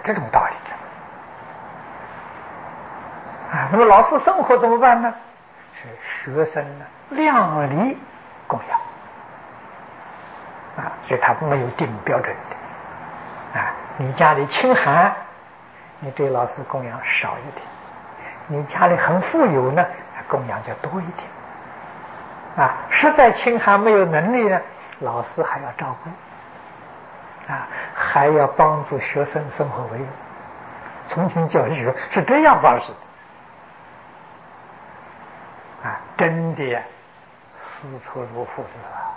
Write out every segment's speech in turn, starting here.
这种道理啊。那么老师生活怎么办呢？是学生呢量力供养啊，所以他没有定标准的啊。你家里清寒，你对老师供养少一点；你家里很富有呢，供养就多一点啊。实在清寒没有能力呢，老师还要照顾啊，还要帮助学生生活为荣。重庆教育是这样方式的啊，真的师出如父子啊，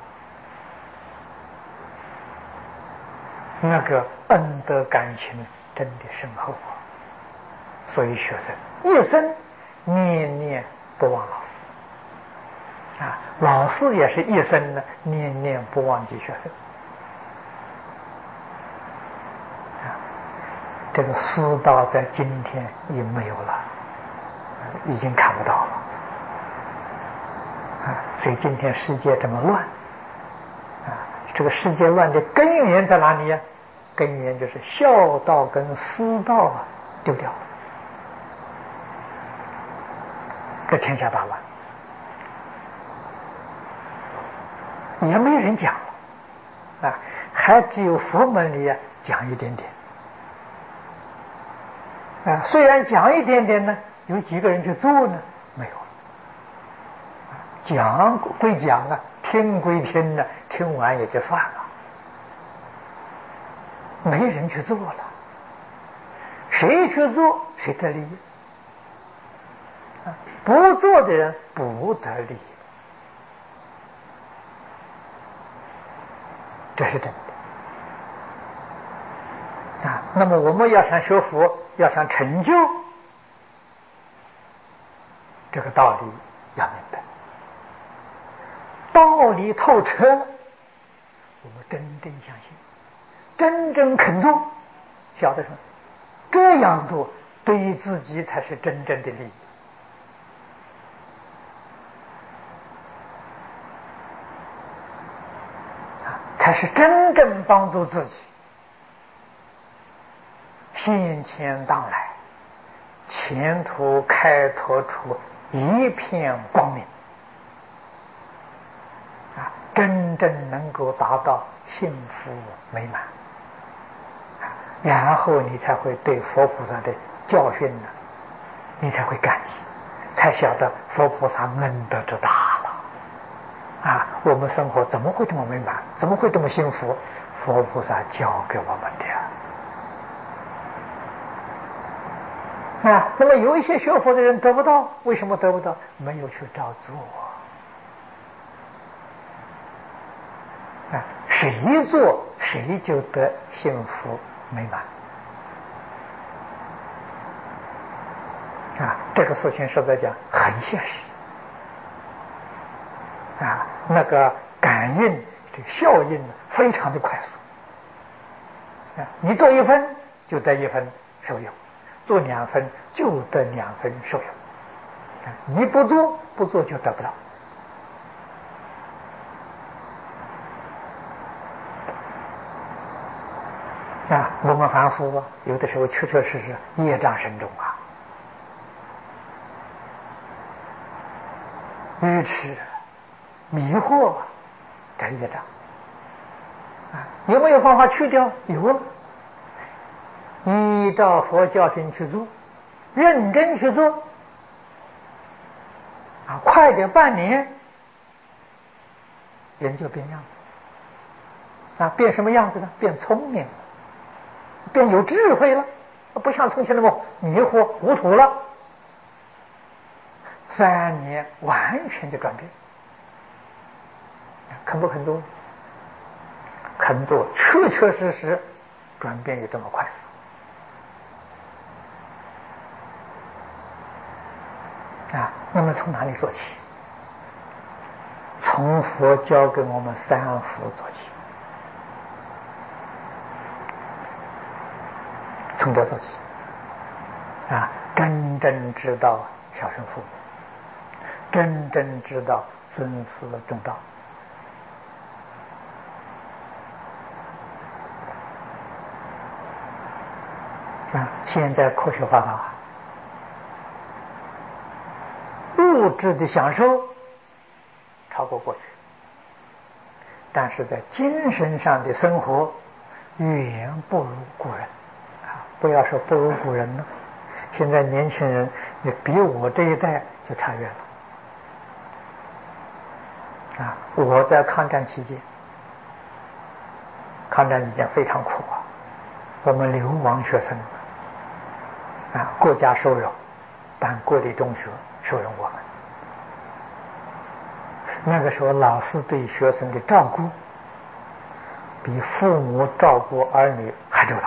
那个恩德感情真的深厚啊。所以学生一生念念不忘老师啊，老师也是一生呢念念不忘记学生啊。这个师道在今天已没有了，已经看不到了啊。所以今天世界这么乱啊，这个世界乱的根源在哪里呀？根源就是孝道跟师道啊丢掉了，这天下大乱，也没人讲了啊，还只有佛门里讲一点点啊。虽然讲一点点呢，有几个人去做呢？没有。讲归讲啊，听归听呢，听完也就算了，没人去做了。谁去做谁得利益啊？不做的人不得利益，这是真的啊。那么我们要想学佛，要想成就，这个道理要明白，道理透彻，我们真正相信，真正肯做，晓得什么？这样做对自己才是真正的利益啊，才是真正帮助自己现前当来前途开拓出一片光明啊，真正能够达到幸福美满啊，然后你才会对佛菩萨的教训呢，你才会感激，才晓得佛菩萨恩德之大了啊！我们生活怎么会这么美满？怎么会这么幸福？佛菩萨教给我们的啊！那么有一些学佛的人得不到，为什么得不到？没有去照做啊！谁做谁就得幸福美满啊！这个事情实在讲很现实啊，那个感应这个效应非常的快速啊！你做1分就得1分受用，做2分就得2分受用啊！你不做就得不到啊！我们凡夫有的时候确确实实业障深重啊，愚痴迷惑这业障啊，有没有方法去掉？有，依照佛教训去做，认真去做啊，快点半年人就变样子啊，变什么样子呢？变聪明了，变有智慧了，不像从前那么迷惑糊涂了。3年完全的转变，肯不肯做？肯做，确确实实转变有这么快速啊！那么从哪里做起？从佛教给我们3福做起，从这做起啊！真正知道孝顺父母，真正知道尊师重道现在科学发达，物质的享受超过过去，但是在精神上的生活远不如古人不要说不如古人了，现在年轻人也比我这一代就差远了我在抗战期间非常苦我们流亡学生国家收容，办国立中学收容我们。那个时候老师对学生的照顾比父母照顾儿女还周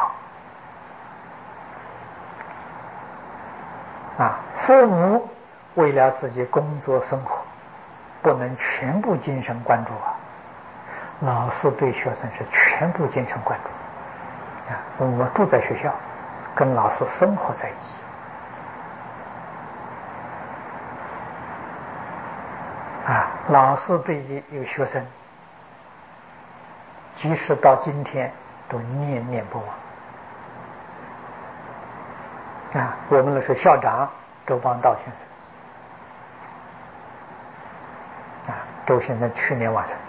到父母为了自己工作生活不能全部精神关注老师对学生是全部精神关注我住在学校跟老师生活在一起老师对一个学生即使到今天都念念不忘我们的是校长周邦道先生周先生去年往生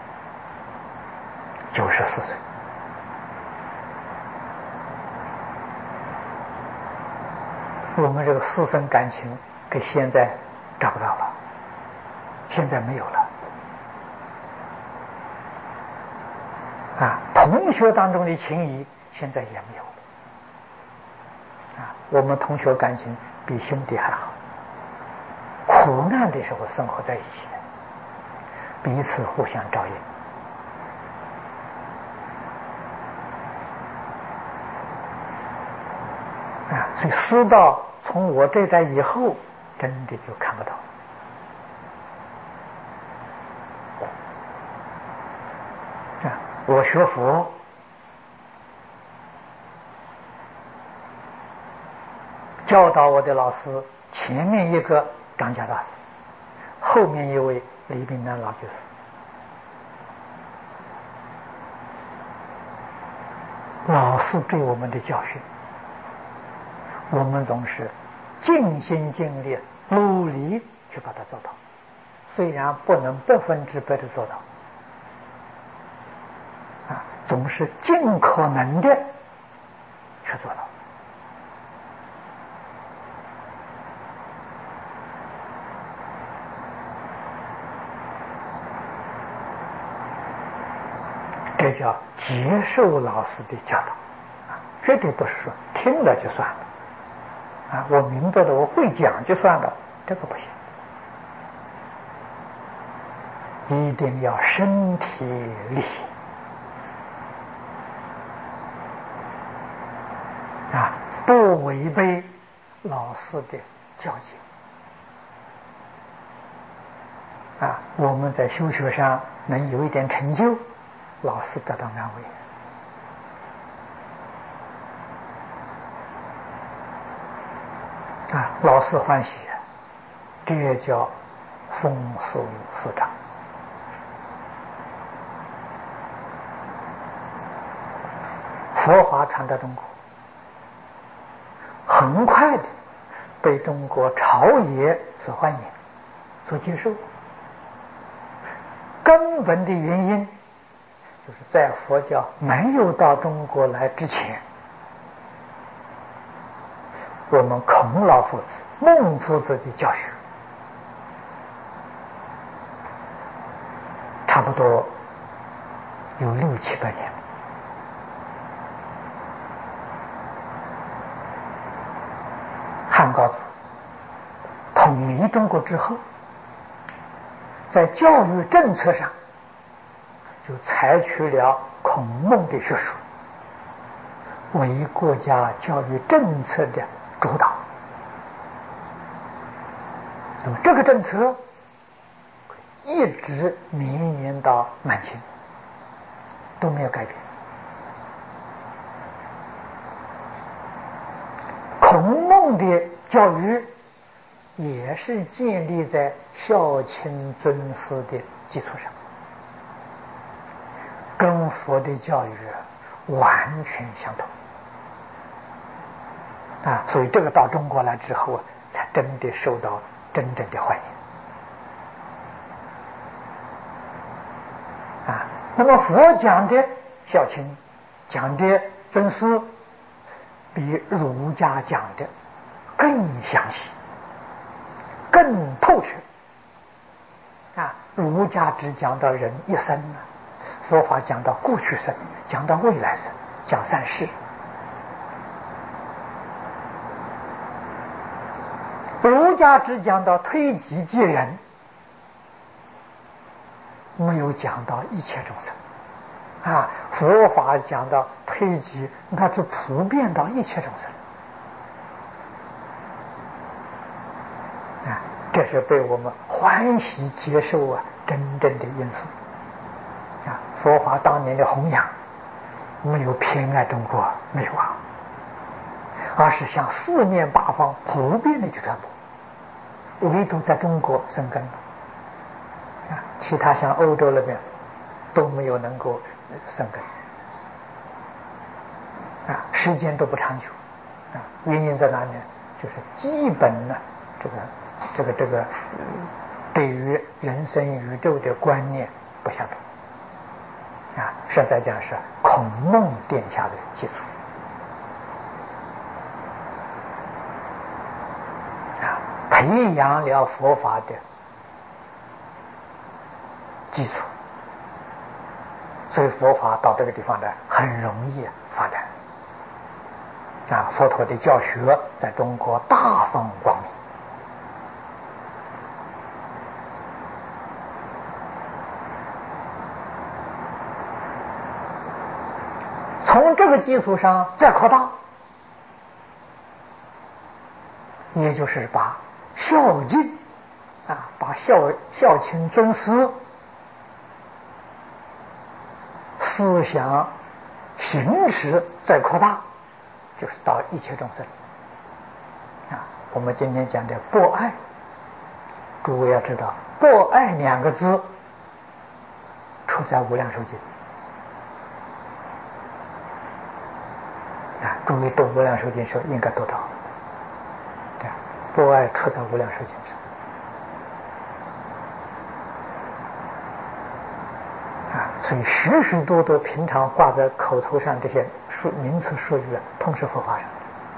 94岁我们这个师生感情跟现在找不到了，现在没有了同学当中的情谊现在也没有了我们同学感情比兄弟还好，苦难的时候生活在一起彼此互相照应所以师道从我这代以后真的就看不到我学佛教导我的老师前面一个张家大师，后面一位李炳南老居士老师对我们的教训我们总是尽心尽力努力去把它做到，虽然不能100%的做到总是尽可能的去做到这叫接受老师的教导绝对不是说听了就算了我明白了我会讲就算了，这个不行，一定要身体力行不违背老师的教诫我们在修学上能有一点成就，老师得到安慰老师欢喜这也叫风师师长佛法传到中国很快的被中国朝野所欢迎所接受，根本的原因就是在佛教没有到中国来之前，我们孔老夫子孟夫子的教学差不多有600-700年汉高祖统一中国之后，在教育政策上就采取了孔孟的学说为国家教育政策的主导，那么这个政策一直绵延到满清都没有改变。孔孟的教育也是建立在孝亲尊师的基础上，跟佛的教育完全相同所以这个到中国来之后啊，才真的受到真正的欢迎那么佛讲的孝亲，讲的尊师，比儒家讲的更详细，更透彻儒家只讲到人一生佛法讲到过去生，讲到未来生，讲三世。儒家只讲到推己及人，没有讲到一切众生佛法讲到推己，那是普遍到一切众生这是被我们欢喜接受真正的因素佛法当年的弘扬没有偏爱中国，没有而是向四面八方普遍的去传播，唯独在中国生根其他像欧洲那边都没有能够生根时间都不长久原因在哪里？就是基本这个对于人生宇宙的观念不相同实在讲是孔孟殿下的基础培养了佛法的基础，所以佛法到这个地方呢很容易发展佛陀的教学在中国大放光明从这个基础上再扩大，也就是把孝敬把孝亲尊师思想行持再扩大，就是到一切众生我们今天讲的博爱，诸位要知道博爱两个字出在无量寿经诸位读无量寿经时候应该读到博爱出在无量寿经上所以许许多多平常挂在口头上这些名词术语通是佛法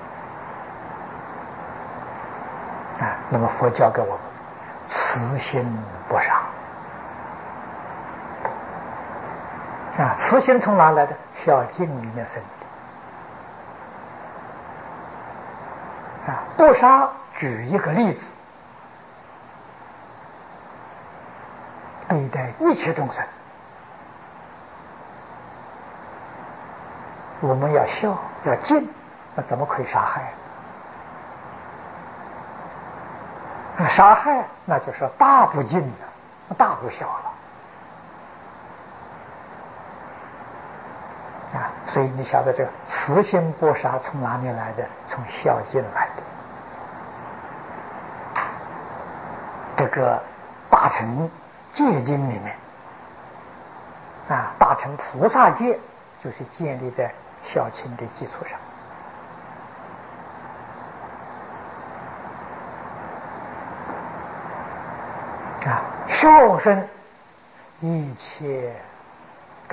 上那么佛教给我们慈心不杀慈心从哪来的？孝敬里面生的不杀。举一个例子，对待一切众生，我们要孝要敬，那怎么可以杀害？杀害那就是大不敬了，大不孝了所以你晓得这个慈心不杀从哪里来的？从孝敬来的。这个大乘戒经里面大乘菩萨戒就是建立在孝亲的基础上孝顺一切众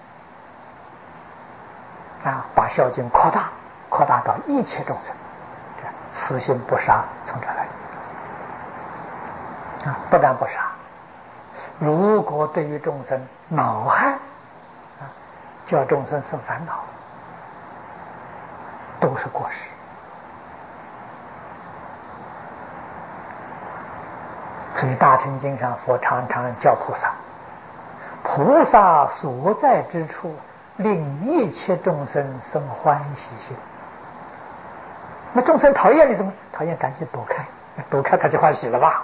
生把孝敬扩大到一切众生，慈心不杀从这来不但不杀，如果对于众生恼害叫众生生烦恼，都是过失。所以大乘经上佛常常叫菩萨所在之处令一切众生生欢喜心。那众生讨厌你怎么讨厌？赶紧躲开他就欢喜了吧。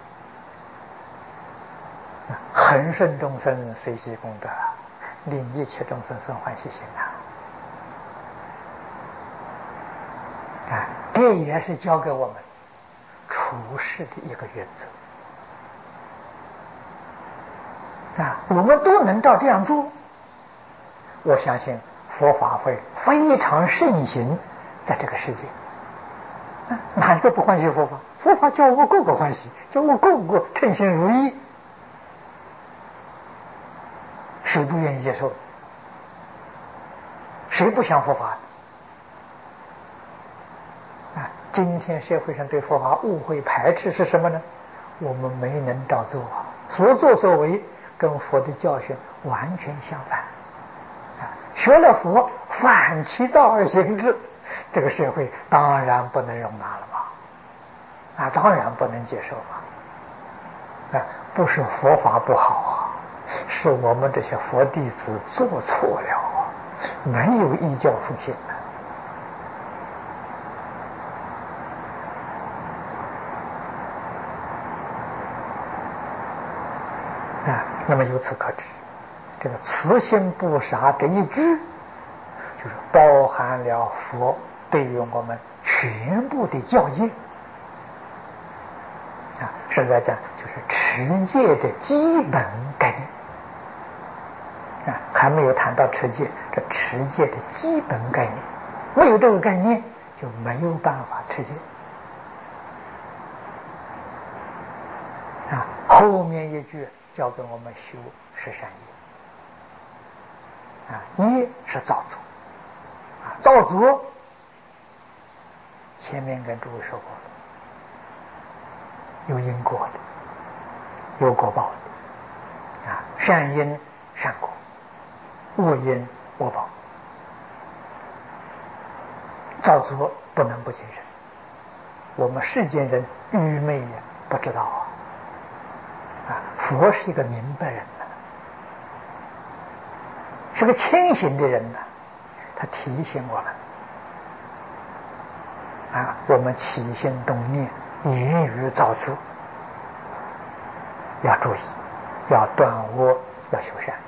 恒顺众生随喜功德，令一切众生生欢喜心这也是教给我们处事的一个原则我们都能照这样做，我相信佛法会非常盛行在这个世界哪一个不欢喜佛法？佛法叫我个个欢喜，叫我个个称心如意，谁不愿意接受？谁不想佛法？今天社会上对佛法误会排斥是什么呢？我们没能照做，所作所为跟佛的教训完全相反。学了佛反其道而行之，这个社会当然不能容纳了嘛，当然不能接受嘛。不是佛法不好啊，是我们这些佛弟子做错了啊，没有依教奉行啊。那么由此可知，这个慈心不杀这一句，就是包含了佛对于我们全部的教义实在讲就是持戒的基本概念还没有谈到持戒，这持戒的基本概念，没有这个概念就没有办法持戒后面一句教给我们修十善业业是造作造作前面跟诸位说过了，有因果的，有果报的善因善果，恶因恶报。造作不能不谨慎，我们世间人愚昧也不知道佛是一个明白人是个清醒的人他提醒我们我们起心动念言语造作要注意，要断恶，要修善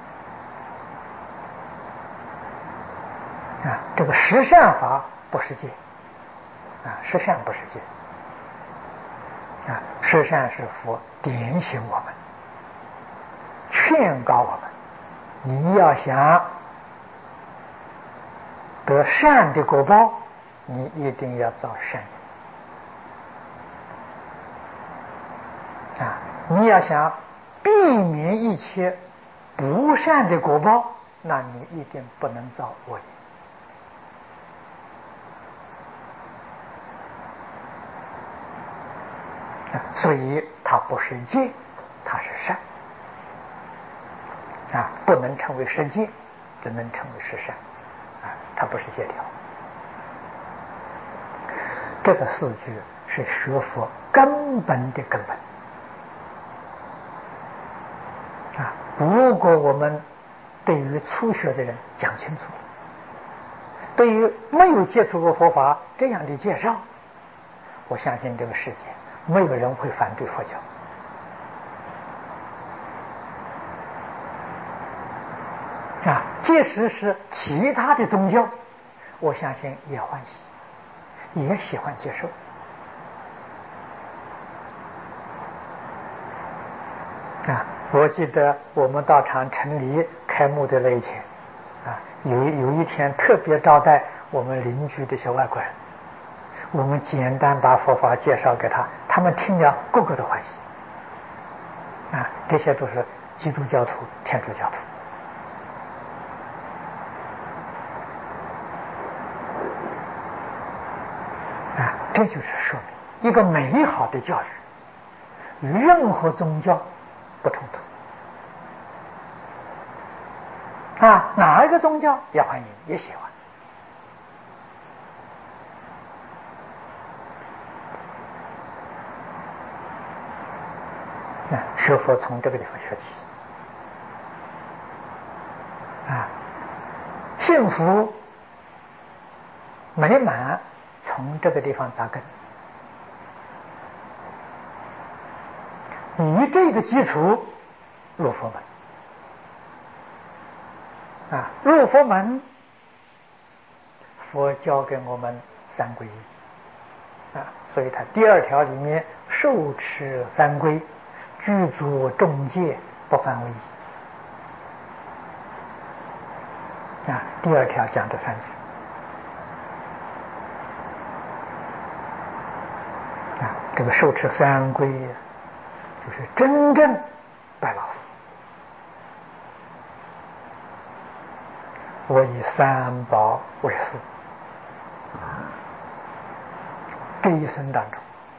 这个十善法不是戒十善不是戒十善是佛点醒我们，劝告我们，你要想得善的果报，你一定要造善你要想避免一切不善的果报，那你一定不能造恶业所以它不是戒，它是善不能称为是戒，只能称为是善它不是戒条。这个四句是学佛根本的根本如果我们对于初学的人讲清楚，对于没有接触过佛法这样的介绍，我相信这个世界没有人会反对佛教即使是其他的宗教，我相信也欢喜，也喜欢接受我记得我们道场成立开幕的那一天有一天特别招待我们邻居的小外国人，我们简单把佛法介绍给他们听了个个都欢喜这些都是基督教徒、天主教徒这就是说明一个美好的教育与任何宗教不冲突哪一个宗教也欢迎，也喜欢学佛从这个地方学起幸福美满从这个地方扎根，以这个基础入佛门入佛门，佛教给我们三皈依所以他第二条里面受持三皈，具足众戒，不犯违第二条讲这三句这个受持三皈，就是真正拜老师。我以三宝为师，这一生当中，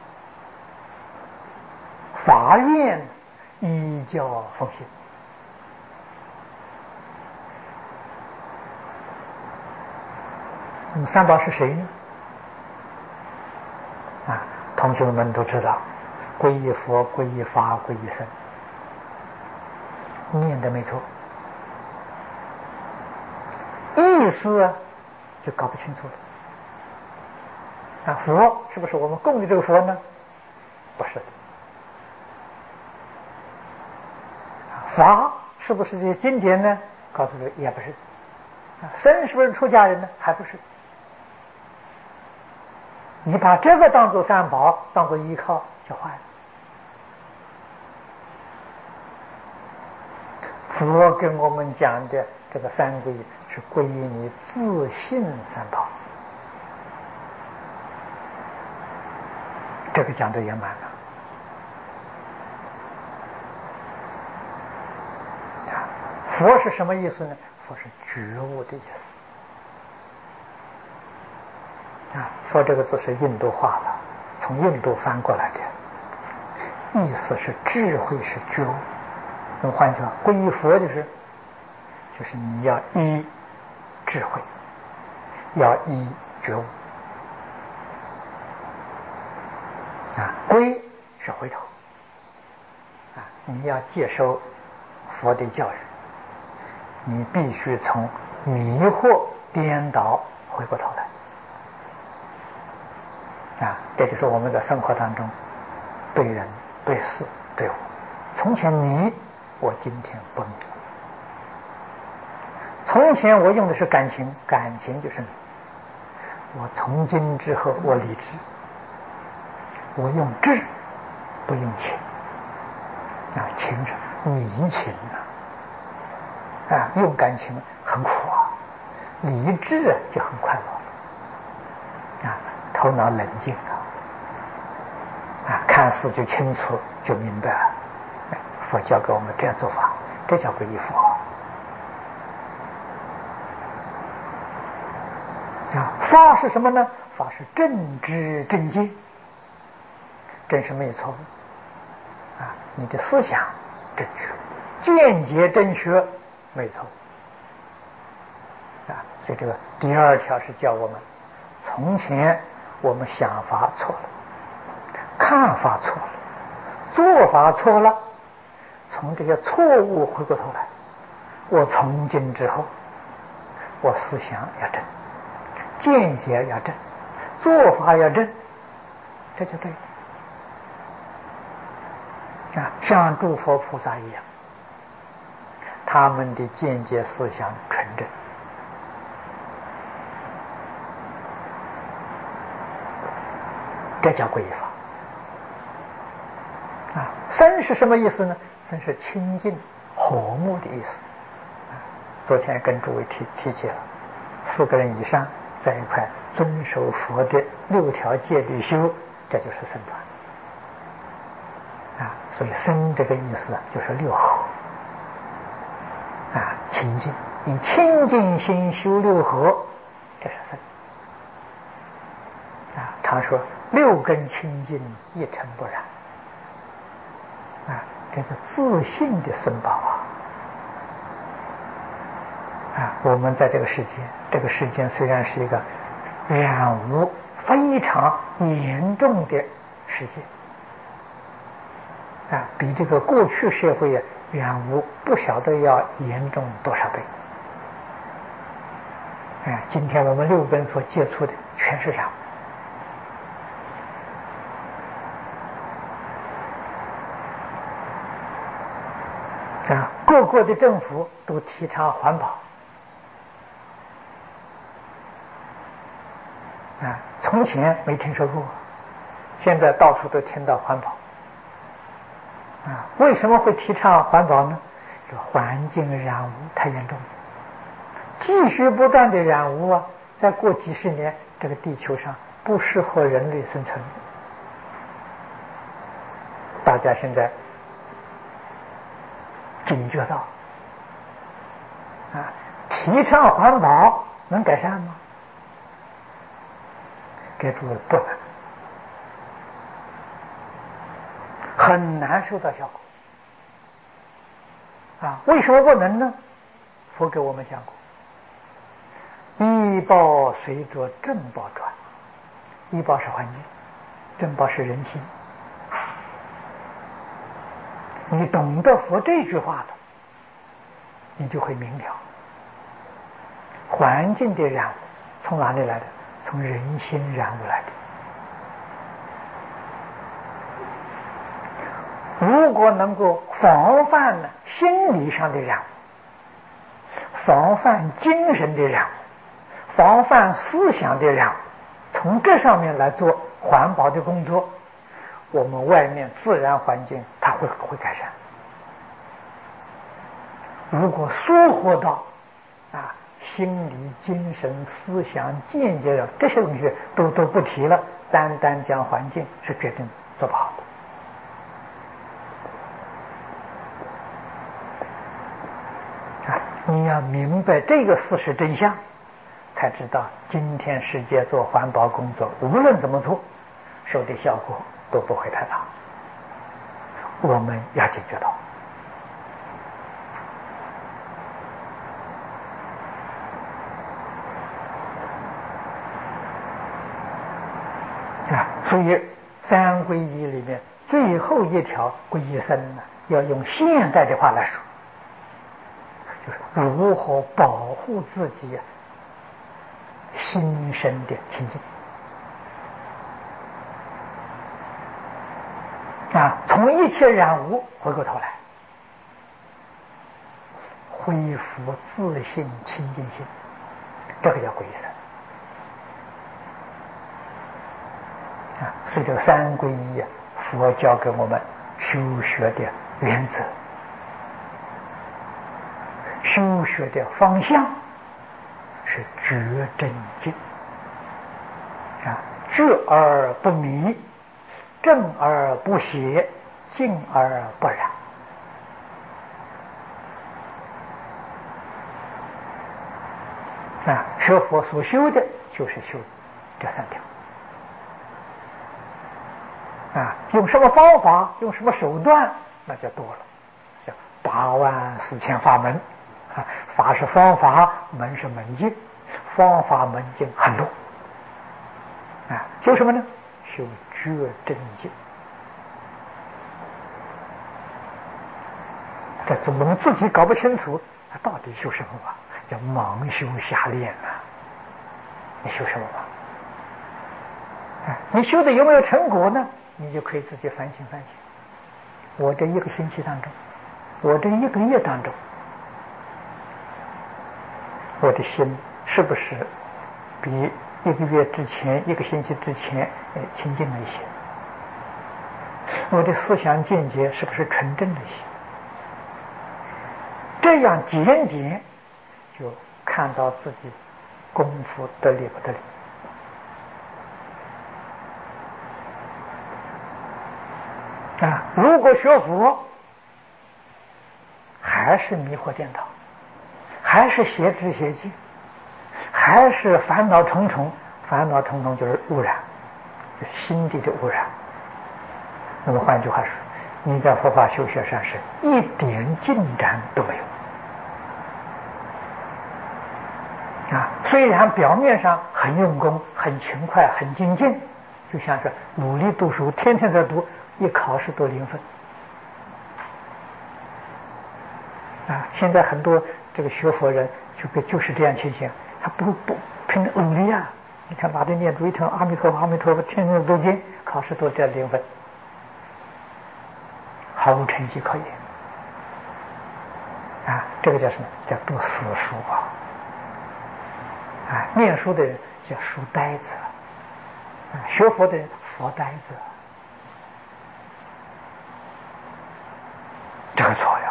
发愿依教奉行。那么三宝是谁呢？同学们都知道，皈依佛、皈依法、皈依僧，念的没错，意思就搞不清楚了。佛是不是我们供的这个佛呢？不是的。法是不是这些经典呢？告诉你也不是。僧是不是出家人呢？还不是。你把这个当作三宝，当作依靠，就坏了。佛跟我们讲的这个三皈是皈依你自信三宝，这个讲得圆满了。佛是什么意思呢？佛是觉悟的意思。佛这个字是印度话了，从印度翻过来的，意思是智慧，是觉悟。用换句话，皈依佛就是你要依智慧，要依觉悟。皈是回头，你要接受佛的教育，你必须从迷惑颠倒回过头来。这就是我们在生活当中对人、对事、对物。从前你，我今天不你。从前我用的是感情，感情就是你。我从今之后，我理智，我用智，不用情。情是迷情用感情很苦理智就很快乐头脑冷静看事就清楚，就明白了。佛教给我们这样做法，这叫皈依佛。法是什么呢？法是正知正见，正是没有错误你的思想正确，见解正确，没有错误所以这个第二条是教我们，从前我们想法错了，看法错了，做法错了，从这些错误回过头来，我从今之后，我思想要正，见解要正，做法要正，这就对了像诸佛菩萨一样，他们的见解思想纯正，这叫皈依法僧是什么意思呢？僧是清净和睦的意思昨天跟诸位提起了，4个人以上在一块遵守佛的6条戒律修，这就是僧团所以僧这个意思就是6合清净，以清净心修6合，这是僧常说6根清净一尘不染这是自信的僧宝我们在这个世间虽然是一个染污非常严重的世界比这个过去社会染污不晓得要严重多少倍今天我们6根所接触的全是染污各国的政府都提倡环保从前没听说过，现在到处都听到环保为什么会提倡环保呢？这环境染污太严重了，继续不断的染污再过几十年，这个地球上不适合人类生存大家现在警觉到啊，提倡环保能改善吗？给诸位不能，很难收到效果啊！为什么不能呢？佛给我们讲过，医报随着正报转，医报是环境，正报是人心。你懂得佛这句话的，你就会明了，环境的染污从哪里来的？从人心染污来的。如果能够防范呢心理上的染污，防范精神的染污，防范思想的染污，从这上面来做环保的工作，我们外面自然环境它会改善。如果疏忽到啊心理、精神、思想、见解的这些东西都不提了，单单讲环境是决定做不好的。你要明白这个事实真相，才知道今天世界做环保工作，无论怎么做，收的效果都不会太大。我们要解决到。所以三皈依里面最后一条皈依僧呢，要用现代的话来说，就是如何保护自己心身的清净从一切染污回过头来，恢复自信清净心，这个叫皈依僧。所以这个三皈依佛教给我们修学的原则，修学的方向是觉真净觉而不迷，正而不邪，净而不染学佛所修的就是修这三条用什么方法，用什么手段，那就多了，叫84000法门法是方法，门是门径，方法门径很多修什么呢？修觉真净。这我们自己搞不清楚到底修什么吧，叫盲修瞎练你修什么吧你修的有没有成果呢？你就可以自己反省反省。我这1个星期当中，我这1个月当中，我的心是不是比1个月之前、1个星期之前清净了一些？我的思想见解是不是纯正了一些？这样检点，就看到自己功夫得力不得力如果学佛还是迷惑颠倒，还是邪知邪见，还是烦恼重重，烦恼重重就是污染，就是心地的污染。那么换句话说，你在佛法修学上是一点进展都没有虽然表面上很用功、很勤快、很精进，就像是努力读书，天天在读，一考试都0分现在很多这个学佛人就是这样情形，他不凭努力你看哪天念读一声阿弥陀佛阿弥陀佛，天天读经，考试都这0分，毫无成绩可言这个叫什么？叫读死书念书的人叫书呆子学佛的人佛呆子这个错了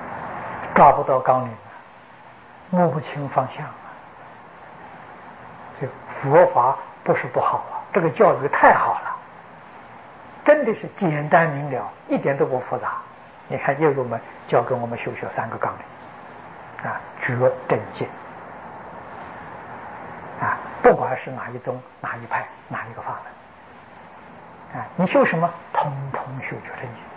抓不到纲领摸不清方向这佛法不是不好啊，这个教育太好了，真的是简单明了，一点都不复杂。你看耶入门教给我们修三个纲领啊，觉等见啊，不管是哪一宗、哪一派、哪一个法门啊，你修什么，通通修觉等见。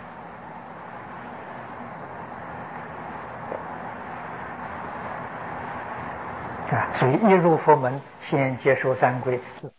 所以一入佛门，先接受三归，